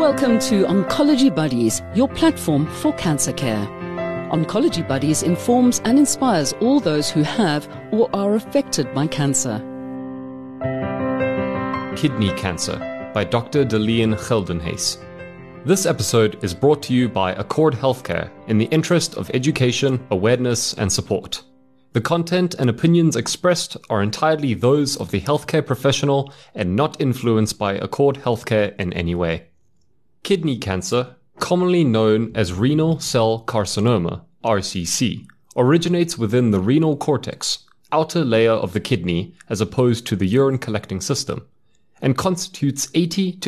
Welcome to Oncology Buddies, your platform for cancer care. Oncology Buddies informs and inspires all those who have or are affected by cancer. Kidney Cancer by Dr. Delian Geldenhuys. This episode is brought to you by Accord Healthcare in the interest of education, awareness, and support. The content and opinions expressed are entirely those of the healthcare professional and not influenced by Accord Healthcare in any way. Kidney cancer, commonly known as renal cell carcinoma, RCC, originates within the renal cortex, outer layer of the kidney as opposed to the urine collecting system, and constitutes 80 to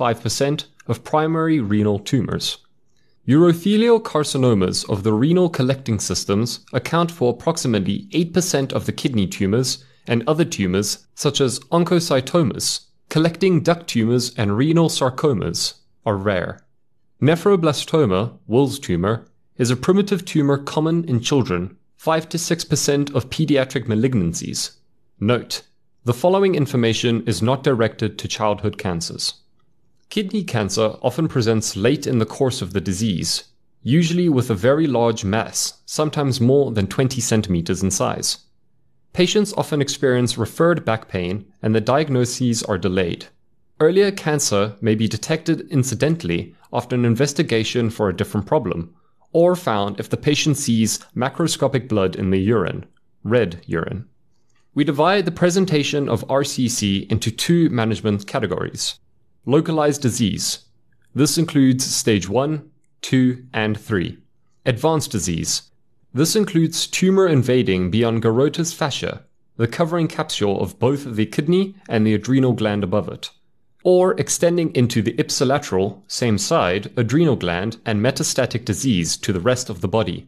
85% of primary renal tumors. Urothelial carcinomas of the renal collecting systems account for approximately 8% of the kidney tumors, and other tumors such as oncocytomas, collecting duct tumors, and renal sarcomas are rare. Nephroblastoma, Wills tumor, is a primitive tumor common in children, 5 to 6% of pediatric malignancies. Note: the following information is not directed to childhood cancers. Kidney cancer often presents late in the course of the disease, usually with a very large mass, sometimes more than 20 centimeters in size. Patients often experience referred back pain, and the diagnoses are delayed. Earlier cancer may be detected incidentally after an investigation for a different problem, or found if the patient sees macroscopic blood in the urine, red urine. We divide the presentation of RCC into two management categories. Localized disease. This includes stage 1, 2, and 3. Advanced disease. This includes tumor invading beyond Gerota's fascia, the covering capsule of both the kidney and the adrenal gland above it, or extending into the ipsilateral, same side, adrenal gland and metastatic disease to the rest of the body.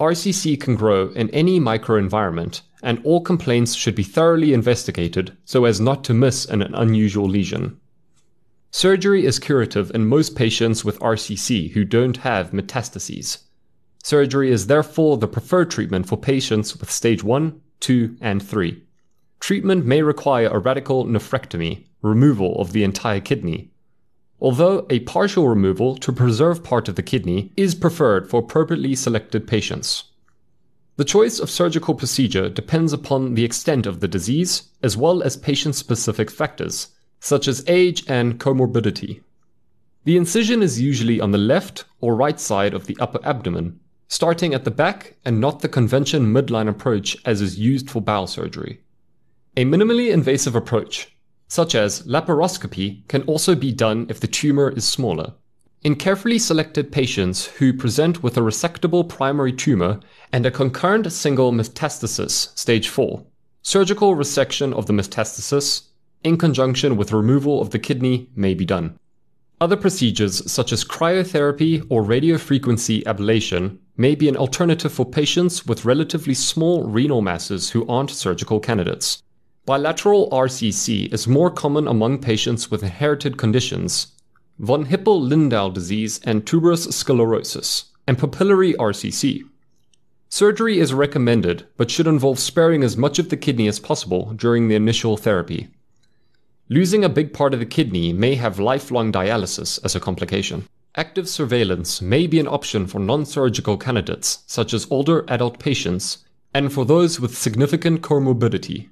RCC can grow in any microenvironment, and all complaints should be thoroughly investigated so as not to miss an unusual lesion. Surgery is curative in most patients with RCC who don't have metastases. Surgery is therefore the preferred treatment for patients with stage 1, 2, and 3. Treatment may require a radical nephrectomy, removal of the entire kidney, although a partial removal to preserve part of the kidney is preferred for appropriately selected patients. The choice of surgical procedure depends upon the extent of the disease, as well as patient-specific factors, such as age and comorbidity. The incision is usually on the left or right side of the upper abdomen, starting at the back and not the convention midline approach as is used for bowel surgery. A minimally invasive approach, such as laparoscopy, can also be done if the tumor is smaller. In carefully selected patients who present with a resectable primary tumor and a concurrent single metastasis, stage 4, surgical resection of the metastasis, in conjunction with removal of the kidney, may be done. Other procedures such as cryotherapy or radiofrequency ablation may be an alternative for patients with relatively small renal masses who aren't surgical candidates. Bilateral RCC is more common among patients with inherited conditions, von Hippel-Lindau disease and tuberous sclerosis, and papillary RCC. Surgery is recommended but should involve sparing as much of the kidney as possible during the initial therapy. Losing a big part of the kidney may have lifelong dialysis as a complication. Active surveillance may be an option for non-surgical candidates, such as older adult patients, and for those with significant comorbidity.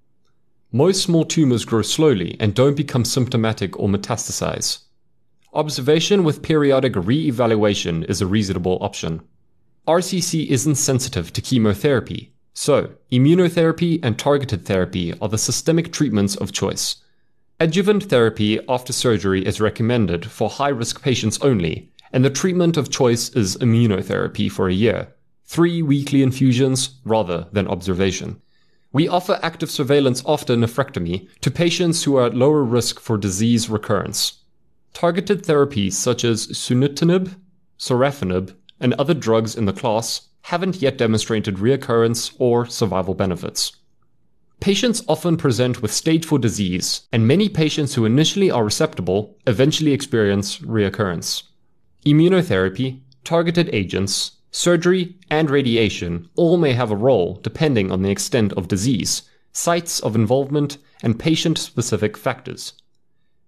Most small tumors grow slowly and don't become symptomatic or metastasize. Observation with periodic re-evaluation is a reasonable option. RCC isn't sensitive to chemotherapy, so immunotherapy and targeted therapy are the systemic treatments of choice. Adjuvant therapy after surgery is recommended for high-risk patients only, and the treatment of choice is immunotherapy for a year, 3 weekly infusions rather than observation. We offer active surveillance after nephrectomy to patients who are at lower risk for disease recurrence. Targeted therapies such as sunitinib, sorafenib, and other drugs in the class haven't yet demonstrated reoccurrence or survival benefits. Patients often present with stage 4 disease, and many patients who initially are resectable eventually experience reoccurrence. Immunotherapy, targeted agents, surgery, and radiation all may have a role depending on the extent of disease, sites of involvement, and patient-specific factors.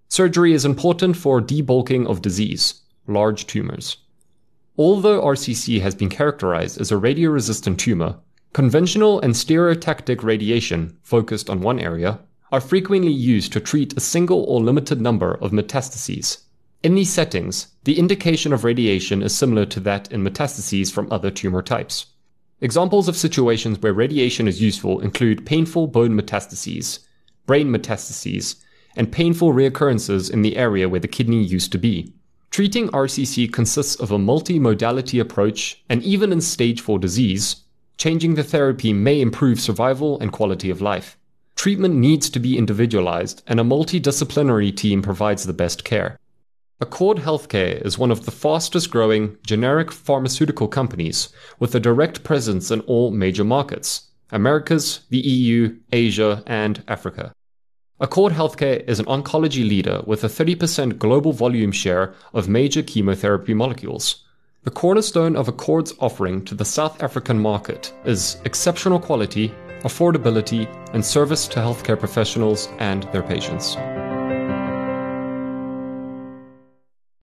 Surgery is important for debulking of disease, large tumors. Although RCC has been characterized as a radioresistant tumor, conventional and stereotactic radiation focused on one area are frequently used to treat a single or limited number of metastases. In these settings, the indication of radiation is similar to that in metastases from other tumor types. Examples of situations where radiation is useful include painful bone metastases, brain metastases, and painful reoccurrences in the area where the kidney used to be. Treating RCC consists of a multi-modality approach, and even in stage 4 disease, changing the therapy may improve survival and quality of life. Treatment needs to be individualized, and a multidisciplinary team provides the best care. Accord Healthcare is one of the fastest growing generic pharmaceutical companies with a direct presence in all major markets: Americas, the EU, Asia, and Africa. Accord Healthcare is an oncology leader with a 30% global volume share of major chemotherapy molecules. The cornerstone of Accord's offering to the South African market is exceptional quality, affordability, and service to healthcare professionals and their patients.